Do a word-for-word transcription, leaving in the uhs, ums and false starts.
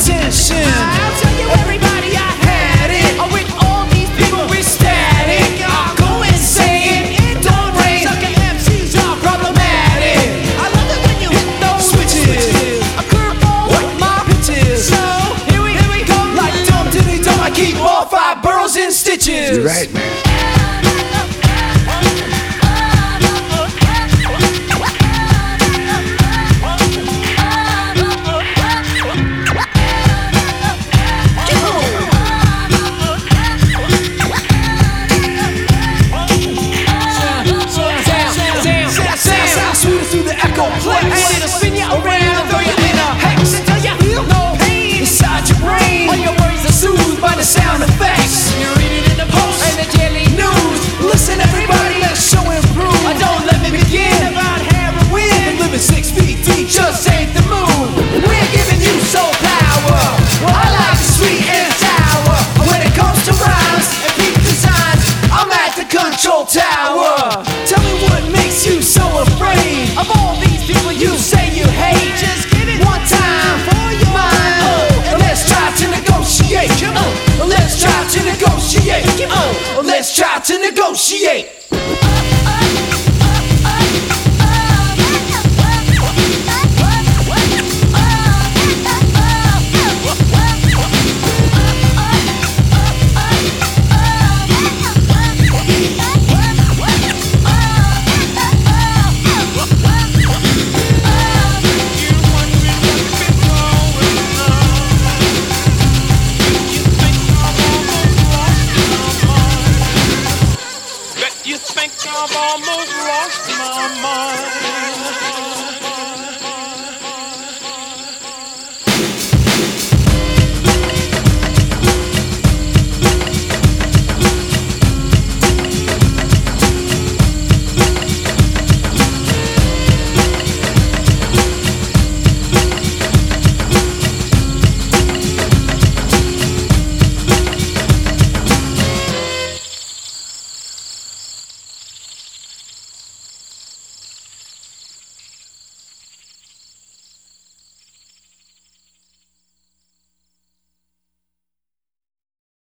attention. I'll tell you everybody I had it. Oh, with all these people we're static. I'll go insane. It don't rain. Sucker M Cs are problematic. I love it when you hit those switches. A curveball with my pitches. So here we, here we go. Like dumb diddy dumb. I keep all five boroughs in stitches. You're right, man. Through the echo plex, and it'll spin you around and throw you in a hex until you feel no pain inside your brain. All your worries are soothed by the sound effects. You read it in the Post and the Daily News. Listen, everybody, let's show and prove. I don't let me begin about heroin and living six feet deep just ain't the move. We're giving you soul power. Well, I like the sweet and sour. When it comes to rhymes and peak designs, I'm at the control tower. Tell me what makes you so afraid of all these people you say you hate. Just give it one time for your mind. Oh, and let's try to negotiate. Oh, let's try to negotiate. Oh, let's try to negotiate. You think I've almost lost my mind.